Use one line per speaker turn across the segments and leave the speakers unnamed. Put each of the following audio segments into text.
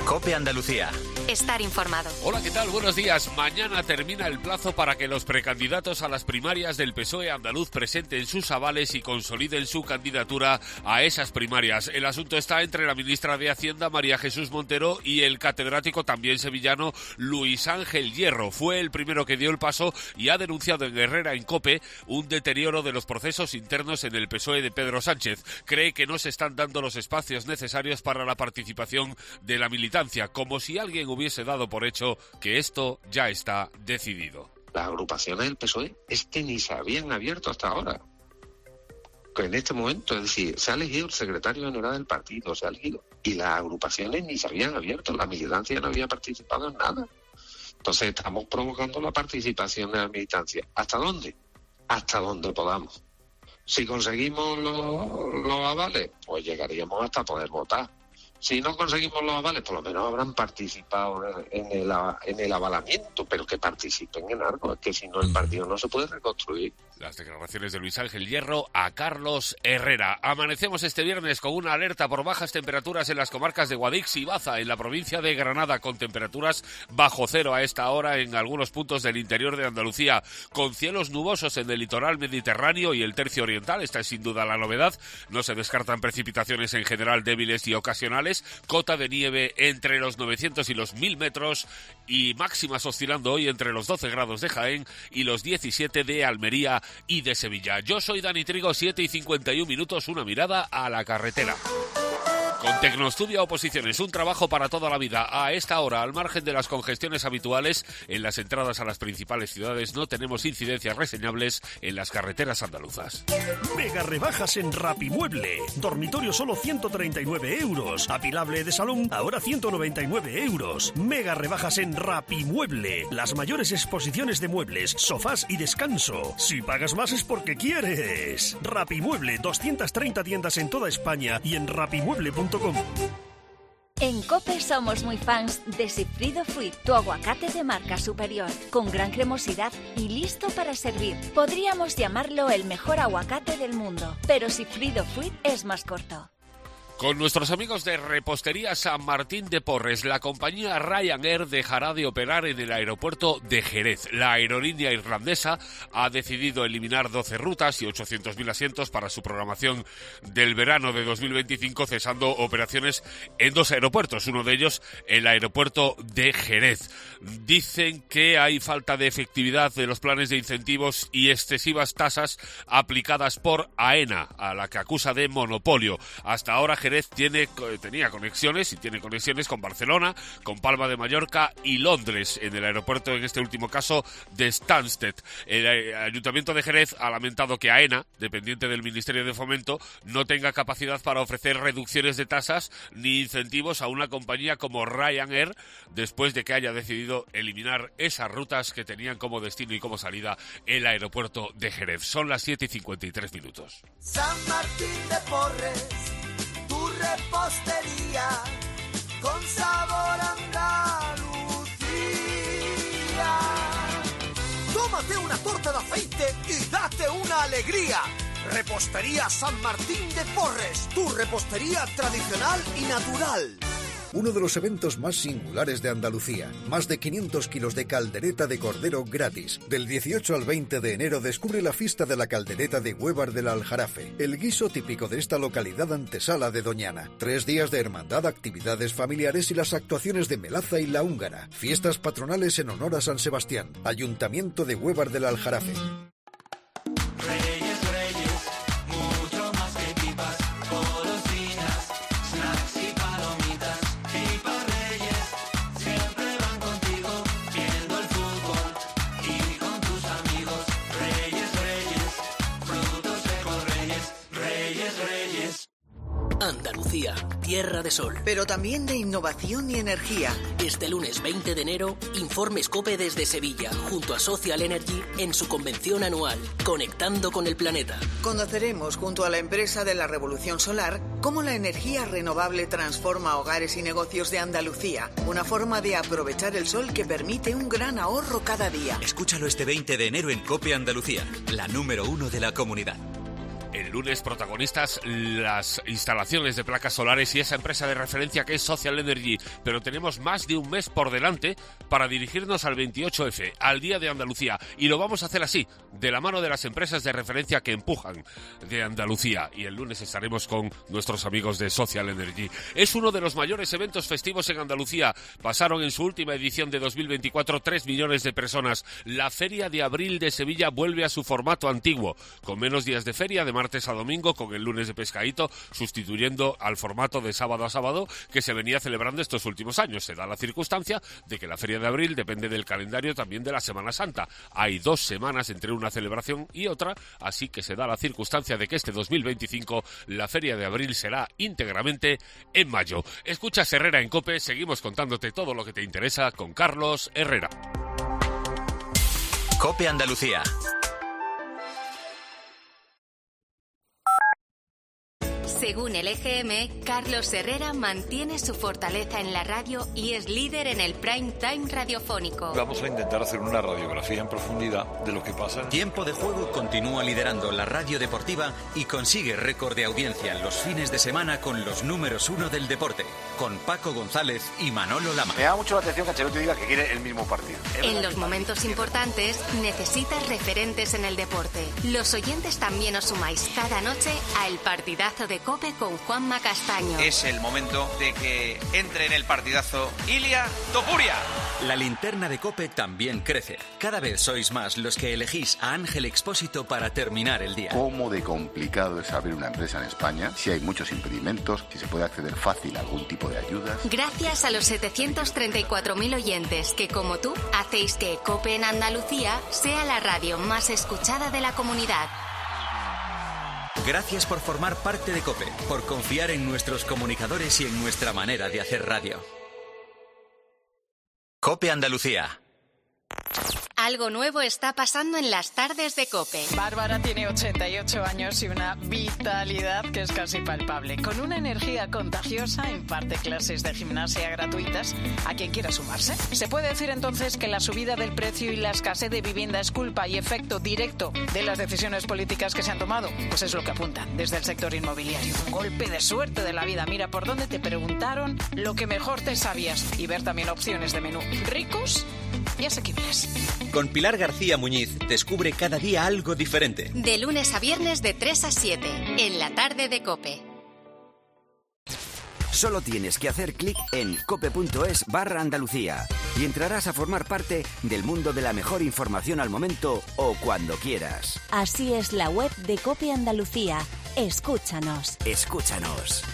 COPE Andalucía.
Estar informado.
Hola, ¿qué tal? Buenos días. Mañana termina el plazo para que los precandidatos a las primarias del PSOE andaluz presenten sus avales y consoliden su candidatura a esas primarias. El asunto está entre la ministra de Hacienda, María Jesús Montero, y el catedrático también sevillano Luis Ángel Hierro. Fue el primero que dio el paso y ha denunciado en Herrera, en COPE, un deterioro de los procesos internos en el PSOE de Pedro Sánchez. Cree que no se están dando los espacios necesarios para la participación de la militancia, como si alguien hubiese dado por hecho que esto ya está decidido.
Las agrupaciones del PSOE es que ni se habían abierto hasta ahora. Que en este momento, es decir, se ha elegido el secretario general del partido, se ha elegido, y las agrupaciones ni se habían abierto, la militancia no había participado en nada. Entonces estamos provocando la participación de la militancia. ¿Hasta dónde? Hasta donde podamos. Si conseguimos los avales, pues llegaríamos hasta poder votar. Si no conseguimos los avales, por lo menos habrán participado en el avalamiento, pero que participen en algo, es que si no el partido no se puede reconstruir.
Las declaraciones de Luis Ángel Hierro a Carlos Herrera. Amanecemos este viernes con una alerta por bajas temperaturas en las comarcas de Guadix y Baza, en la provincia de Granada, con temperaturas bajo cero a esta hora en algunos puntos del interior de Andalucía, con cielos nubosos en el litoral mediterráneo y el tercio oriental. Esta es sin duda la novedad. No se descartan precipitaciones en general débiles y ocasionales. Cota de nieve entre los 900 y los 1000 metros y máximas oscilando hoy entre los 12 grados de Jaén y los 17 de Almería y de Sevilla. Yo soy Dani Trigo, 7:51, una mirada a la carretera. Con Tecnostudio Oposiciones, un trabajo para toda la vida. A esta hora, al margen de las congestiones habituales en las entradas a las principales ciudades, no tenemos incidencias reseñables en las carreteras andaluzas.
Mega rebajas en Rapimueble. Dormitorio solo 139 euros. Apilable de salón, ahora 199 euros. Mega rebajas en Rapimueble. Las mayores exposiciones de muebles, sofás y descanso. Si pagas más es porque quieres. Rapimueble, 230 tiendas en toda España y en rapimueble.com.
En COPE somos muy fans de Sigfrido Fruit, tu aguacate de marca superior, con gran cremosidad y listo para servir. Podríamos llamarlo el mejor aguacate del mundo, pero Sigfrido Fruit es más corto.
Con nuestros amigos de Repostería San Martín de Porres, la compañía Ryanair dejará de operar en el aeropuerto de Jerez. La aerolínea irlandesa ha decidido eliminar 12 rutas y 800.000 asientos para su programación del verano de 2025, cesando operaciones en 2 aeropuertos, uno de ellos el aeropuerto de Jerez. Dicen que hay falta de efectividad de los planes de incentivos y excesivas tasas aplicadas por AENA, a la que acusa de monopolio. Hasta ahora Jerez tenía conexiones y tiene conexiones con Barcelona, con Palma de Mallorca y Londres, en el aeropuerto, en este último caso, de Stansted. El Ayuntamiento de Jerez ha lamentado que AENA, dependiente del Ministerio de Fomento, no tenga capacidad para ofrecer reducciones de tasas ni incentivos a una compañía como Ryanair, después de que haya decidido eliminar esas rutas que tenían como destino y como salida el aeropuerto de Jerez. Son las 7:53.
San Martín de Porres, tu repostería con sabor a Andalucía. Tómate una torta de aceite y date una alegría. Repostería San Martín de Porres, tu repostería tradicional y natural.
Uno de los eventos más singulares de Andalucía. Más de 500 kilos de caldereta de cordero gratis. Del 18 al 20 de enero descubre la fiesta de la caldereta de Huévar del Aljarafe, el guiso típico de esta localidad antesala de Doñana. 3 días de hermandad, actividades familiares y las actuaciones de Melaza y La Húngara. Fiestas patronales en honor a San Sebastián. Ayuntamiento de Huévar del Aljarafe.
Andalucía, tierra de sol.
Pero también de innovación y energía.
Este lunes 20 de enero, Informes COPE desde Sevilla, junto a Social Energy, en su convención anual, Conectando con el Planeta.
Conoceremos, junto a la empresa de la Revolución Solar, cómo la energía renovable transforma hogares y negocios de Andalucía. Una forma de aprovechar el sol que permite un gran ahorro cada día.
Escúchalo este 20 de enero en COPE Andalucía, la número 1 de la comunidad.
El lunes protagonistas las instalaciones de placas solares y esa empresa de referencia que es Social Energy, pero tenemos más de un mes por delante para dirigirnos al 28F, al Día de Andalucía, y lo vamos a hacer así, de la mano de las empresas de referencia que empujan de Andalucía, y el lunes estaremos con nuestros amigos de Social Energy. Es uno de los mayores eventos festivos en Andalucía. Pasaron en su última edición de 2024 3 millones de personas. La Feria de Abril de Sevilla vuelve a su formato antiguo, con menos días de feria, de martes a domingo, con el lunes de pescadito, sustituyendo al formato de sábado a sábado que se venía celebrando estos últimos años. Se da la circunstancia de que la Feria de Abril depende del calendario también de la Semana Santa. Hay 2 semanas entre una celebración y otra, así que se da la circunstancia de que este 2025 la Feria de Abril será íntegramente en mayo. Escuchas Herrera en COPE, seguimos contándote todo lo que te interesa con Carlos Herrera.
COPE Andalucía.
Según el EGM, Carlos Herrera mantiene su fortaleza en la radio y es líder en el prime time radiofónico.
Vamos a intentar hacer una radiografía en profundidad de lo que pasa.
Tiempo de Juego continúa liderando la radio deportiva y consigue récord de audiencia en los fines de semana con los números 1 del deporte, con Paco González y Manolo Lama.
Me da mucho la atención que Ancelotti diga que quiere el mismo partido.
En los momentos importantes necesitas referentes en el deporte. Los oyentes también os sumáis cada noche a El Partidazo de COPE con Juanma Castaño.
Es el momento de que entre en el partidazo Ilia Topuria.
La linterna de COPE también crece. Cada vez sois más los que elegís a Ángel Expósito para terminar el día.
¿Cómo de complicado es abrir una empresa en España? Si hay muchos impedimentos, si se puede acceder fácil a algún tipo de ayudas.
Gracias a los 734.000 oyentes que, como tú, hacéis que COPE en Andalucía sea la radio más escuchada de la comunidad.
Gracias por formar parte de COPE, por confiar en nuestros comunicadores y en nuestra manera de hacer radio. COPE Andalucía.
Algo nuevo está pasando en las tardes de COPE.
Bárbara tiene 88 años y una vitalidad que es casi palpable. Con una energía contagiosa, imparte clases de gimnasia gratuitas a quien quiera sumarse. ¿Se puede decir entonces que la subida del precio y la escasez de vivienda es culpa y efecto directo de las decisiones políticas que se han tomado? Pues es lo que apuntan desde el sector inmobiliario. Un golpe de suerte de la vida. Mira por dónde te preguntaron lo que mejor te sabías y ver también opciones de menú ricos y asequibles.
Con Pilar García Muñiz descubre cada día algo diferente.
De lunes a viernes de 3 a 7, en la tarde de COPE.
Solo tienes que hacer clic en cope.es/Andalucía y entrarás a formar parte del mundo de la mejor información al momento o cuando quieras.
Así es la web de COPE Andalucía. Escúchanos.
Escúchanos.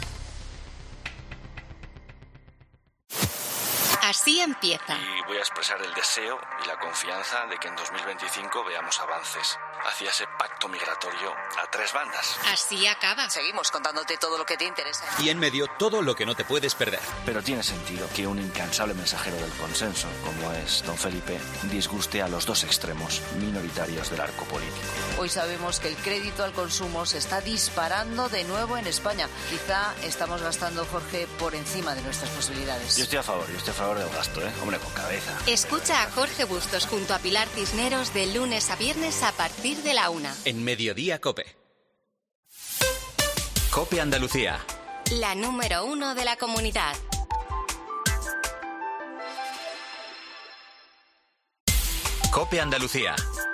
Así empieza.
Y voy a expresar el deseo y la confianza de que en 2025 veamos avances hacia ese pacto migratorio a 3 bandas.
Así acaba.
Seguimos contándote todo lo que te interesa.
Y en medio, todo lo que no te puedes perder.
Pero tiene sentido que un incansable mensajero del consenso, como es don Felipe, disguste a los 2 extremos minoritarios del arco político.
Hoy sabemos que el crédito al consumo se está disparando de nuevo en España. Quizá estamos gastando, Jorge, por encima de nuestras posibilidades.
Yo estoy a favor del gasto, hombre, con cabeza.
Escucha a Jorge Bustos junto a Pilar Cisneros de lunes a viernes a partir de la 1.
En Mediodía COPE. COPE Andalucía.
La número 1 de la comunidad.
COPE Andalucía.